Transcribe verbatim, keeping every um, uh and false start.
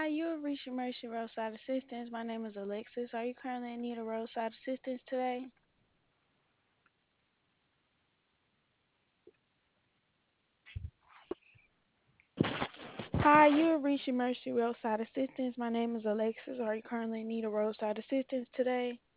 you have reached Mercy Roadside Assistance. My name is Alexis. Are you currently in need of roadside assistance today? Hi, you have reached Mercy Roadside Assistance. My name is Alexis. Are you currently in need of roadside assistance today?